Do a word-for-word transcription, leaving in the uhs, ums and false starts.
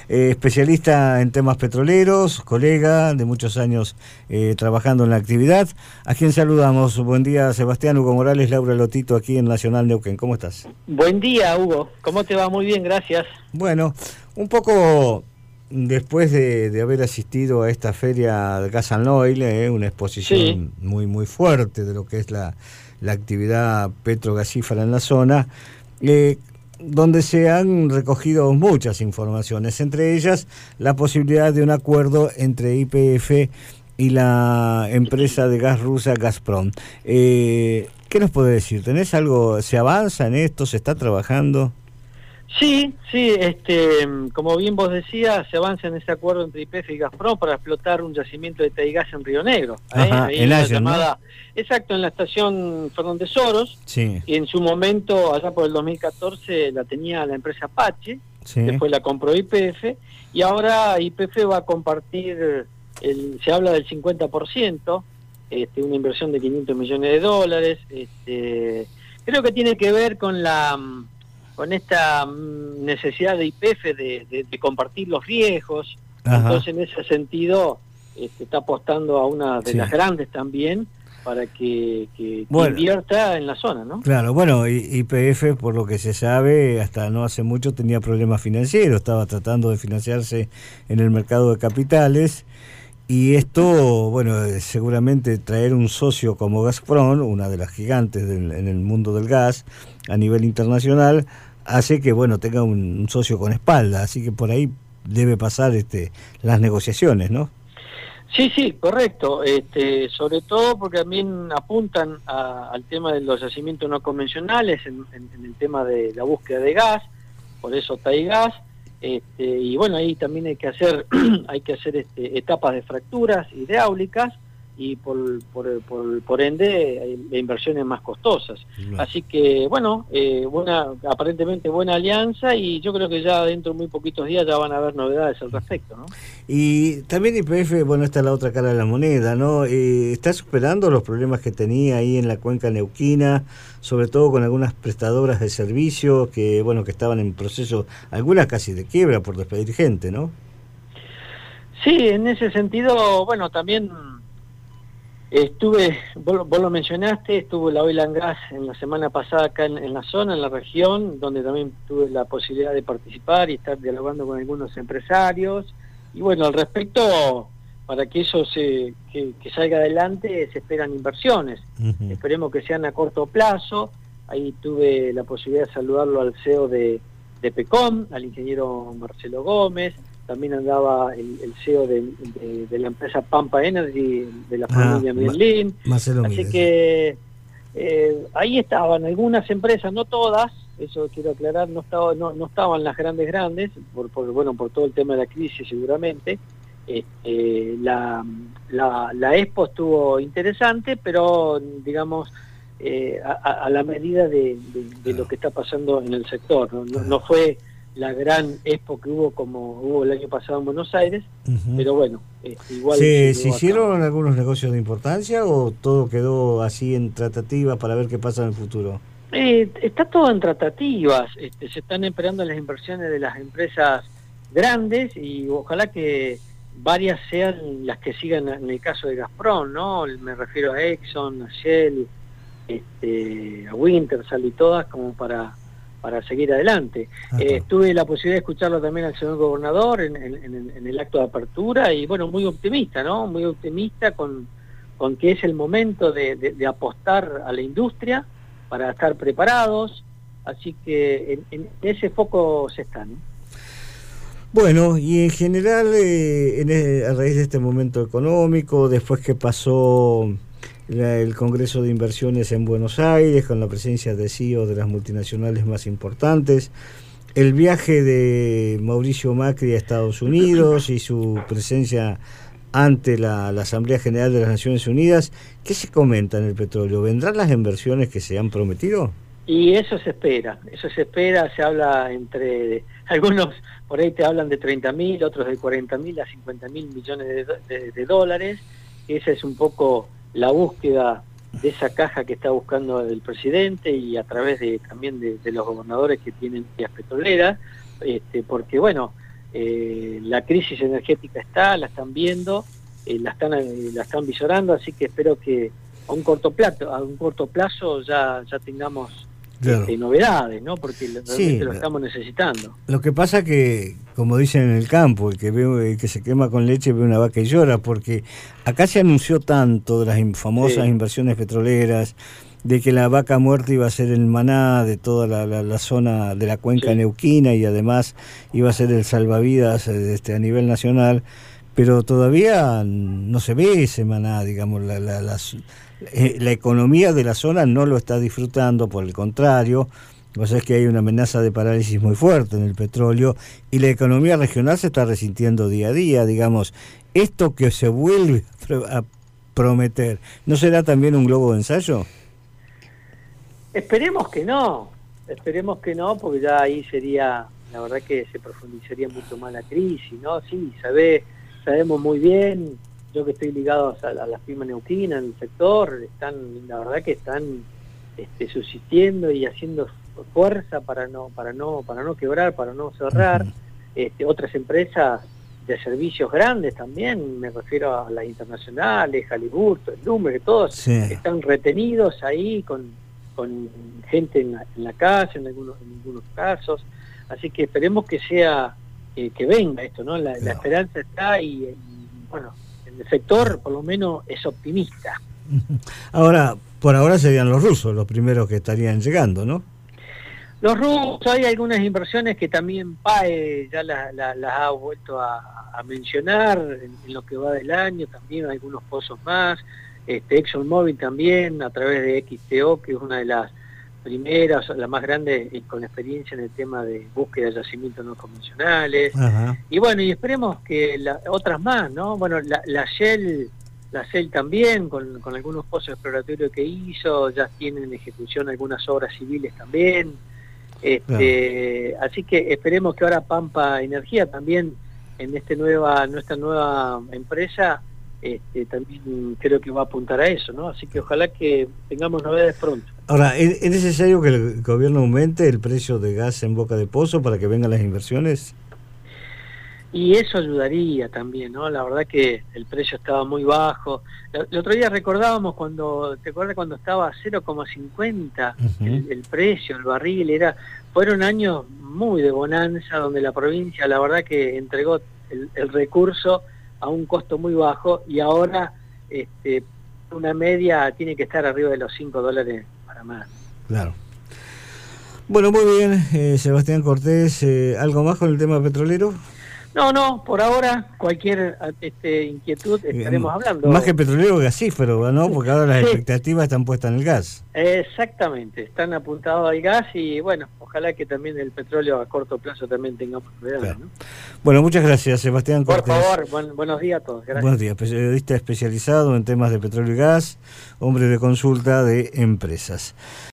eh, especialista en temas petroleros, colega de muchos años eh, trabajando en la actividad, a quien saludamos. Buen día, Sebastián. Hugo Morales, Laura Lotito, aquí en Nacional Neuquén. ¿Cómo estás? Buen día, Hugo. ¿Cómo te va? Muy bien, gracias. Bueno, un poco después de, de haber asistido a esta feria de Gas and Oil, eh, una exposición sí. muy muy fuerte de lo que es la, la actividad petrogasífera en la zona, eh, donde se han recogido muchas informaciones, entre ellas la posibilidad de un acuerdo entre Y P F y la empresa de gas rusa Gazprom. Eh, ¿Qué nos puede decir? ¿Tenés algo? ¿Se avanza en esto? ¿Se está trabajando? Sí, sí, este, como bien vos decías, se avanza en ese acuerdo entre Y P F y Gazprom para explotar un yacimiento de Taigás en Río Negro. ¿eh? Ajá, Ahí en la Ayer, llamada, ¿no? Exacto, en la estación Fernández Soros. Sí. Y en su momento, allá por el dos mil catorce, la tenía la empresa Apache, sí. Después la compró Y P F, y ahora Y P F va a compartir, el, se habla del cincuenta por ciento, este, una inversión de quinientos millones de dólares. Este, creo que tiene que ver con la... con esta necesidad de Y P F de, de, de compartir los riesgos. Ajá. Entonces en ese sentido este, está apostando a una de sí. las grandes también para que, que, bueno, que invierta en la zona, ¿no? Claro, bueno, Y P F, por lo que se sabe, hasta no hace mucho tenía problemas financieros, estaba tratando de financiarse en el mercado de capitales, y esto, bueno, seguramente traer un socio como Gazprom, una de las gigantes del, en el mundo del gas a nivel internacional, hace que, bueno, tenga un, un socio con espalda, así que por ahí debe pasar este las negociaciones, ¿no? Sí, sí, correcto, este, sobre todo porque también apuntan a, al tema de los yacimientos no convencionales, en, en, en el tema de la búsqueda de gas, por eso Taigás. Este, y bueno, ahí también hay que hacer hay que hacer este, etapas de fracturas hidráulicas y por por, por, por ende hay inversiones más costosas. Claro. Así que bueno, eh, buena aparentemente buena alianza, y yo creo que ya dentro de muy poquitos días ya van a haber novedades al respecto, ¿no? Y también Y P F, bueno, esta es la otra cara de la moneda, ¿no? Eh, ¿está superando los problemas que tenía ahí en la cuenca neuquina, sobre todo con algunas prestadoras de servicios que, bueno, que estaban en proceso, algunas casi de quiebra por despedir gente, ¿no? Sí, en ese sentido, bueno, también estuve, vos, vos lo mencionaste, estuvo la Oil and Gas en la semana pasada acá en, en la zona, en la región, donde también tuve la posibilidad de participar y estar dialogando con algunos empresarios. Y bueno, al respecto, para que eso se que, que salga adelante, se esperan inversiones. Uh-huh. Esperemos que sean a corto plazo. Ahí tuve la posibilidad de saludarlo al C E O de, de PECOM, al ingeniero Marcelo Gómez. También andaba el, el C E O de, de, de la empresa Pampa Energy, de la familia ah, Merlin. Marcelo Así Mírez. que eh, ahí estaban algunas empresas, no todas, eso quiero aclarar, no estaba, no, no estaban las grandes grandes, por, por bueno por todo el tema de la crisis seguramente. Este, la, la, la Expo estuvo interesante, pero digamos eh, a, a la medida de, de, de lo que está pasando en el sector, no, no, no fue la gran Expo que hubo como hubo el año pasado en Buenos Aires, uh-huh. pero bueno, eh, igual... ¿Se, ¿se hicieron algunos negocios de importancia o todo quedó así en tratativas para ver qué pasa en el futuro? Eh, está todo en tratativas, este, se están esperando las inversiones de las empresas grandes y ojalá que varias sean las que sigan en el caso de Gazprom, ¿no? Me refiero a Exxon, a Shell, este, a Wintershall y todas, como para... para seguir adelante. Eh, tuve la posibilidad de escucharlo también al señor gobernador en, en, en el acto de apertura, y bueno, muy optimista, ¿no? Muy optimista con, con que es el momento de, de, de apostar a la industria para estar preparados, así que en, en ese foco se está, ¿no? Bueno, y en general, eh, en el, a raíz de este momento económico, después que pasó la, el Congreso de Inversiones en Buenos Aires, con la presencia de C E O de las multinacionales más importantes, el viaje de Mauricio Macri a Estados Unidos y su presencia ante la, la Asamblea General de las Naciones Unidas, ¿qué se comenta en el petróleo? ¿Vendrán las inversiones que se han prometido? Y eso se espera, eso se espera, se habla entre, algunos por ahí te hablan de treinta mil, otros de cuarenta mil a cincuenta mil millones de, de, de dólares. Esa es un poco la búsqueda de esa caja que está buscando el presidente, y a través de también de, de los gobernadores que tienen vías petroleras, este, porque bueno, eh, la crisis energética está, la están viendo, eh, la están eh, la están visorando, así que espero que a un corto plazo, a un corto plazo ya, ya tengamos claro. este, novedades, ¿no? Porque realmente sí, lo estamos necesitando. Lo que pasa que, como dicen en el campo, el que ve, el que se quema con leche ve una vaca y llora, porque acá se anunció tanto de las famosas sí. inversiones petroleras, de que la vaca muerta iba a ser el maná de toda la, la, la zona de la cuenca sí. neuquina y además iba a ser el salvavidas este, a nivel nacional, pero todavía no se ve ese maná, digamos, la, la, la, la economía de la zona no lo está disfrutando, por el contrario, lo que pasa es que hay una amenaza de parálisis muy fuerte en el petróleo y la economía regional se está resintiendo día a día, digamos, esto que se vuelve a prometer, ¿no será también un globo de ensayo? Esperemos que no, esperemos que no, porque ya ahí sería, la verdad que se profundizaría mucho más la crisis, ¿no? Sí, sabe, sabemos muy bien, yo que estoy ligado a, a las pymes neuquinas en el sector, están, la verdad que están este, subsistiendo y haciendo fuerza para no, para no, para no quebrar, para no cerrar. Uh-huh. este, otras empresas de servicios grandes también, me refiero a las internacionales, Halliburton, Lumber, todos sí. están retenidos ahí con con gente en la, en la calle, en algunos, en algunos casos, así que esperemos que sea, eh, que venga esto, ¿no? La, la esperanza está y, y, bueno, en el sector por lo menos es optimista. Ahora, por ahora serían los rusos los primeros que estarían llegando, ¿no? Los rusos, hay algunas inversiones que también P A E ya las la, la ha vuelto a, a mencionar en, en lo que va del año, también algunos pozos más. Este, ExxonMobil también, a través de X T O, que es una de las primeras, la más grande eh, con experiencia en el tema de búsqueda de yacimientos no convencionales. Ajá. Y bueno, y esperemos que la, otras más, ¿no? Bueno, la, la Shell, la Shell también, con, con algunos pozos exploratorios que hizo, ya tienen en ejecución algunas obras civiles también. Este, claro. Así que esperemos que ahora Pampa Energía también, en este nueva, nuestra nueva empresa, Este, también creo que va a apuntar a eso, ¿no? Así que ojalá que tengamos novedades pronto. Ahora, ¿es necesario que el gobierno aumente el precio de gas en Boca de Pozo para que vengan las inversiones? Y eso ayudaría también, ¿no? La verdad que el precio estaba muy bajo. El otro día recordábamos cuando, ¿te acuerdas cuando estaba a cero coma cincuenta uh-huh. el, el precio, el barril? Era, fueron años muy de bonanza, donde la provincia, la verdad que entregó el, el recurso a un costo muy bajo, y ahora este, una media tiene que estar arriba de los cinco dólares para más. Claro. Bueno, muy bien, eh, Sebastián Cortés, eh, ¿algo más con el tema petrolero? No, no, por ahora cualquier este, inquietud estaremos eh, hablando. Más que petrolero, gasífero, ¿no? Porque ahora las sí. expectativas están puestas en el gas. Exactamente, están apuntados al gas y bueno, ojalá que también el petróleo a corto plazo también tengamos novedades, claro. ¿no? Bueno, muchas gracias, Sebastián Cortés. Por favor, buen, buenos días a todos. Gracias. Buenos días, periodista especializado en temas de petróleo y gas, hombre de consulta de empresas.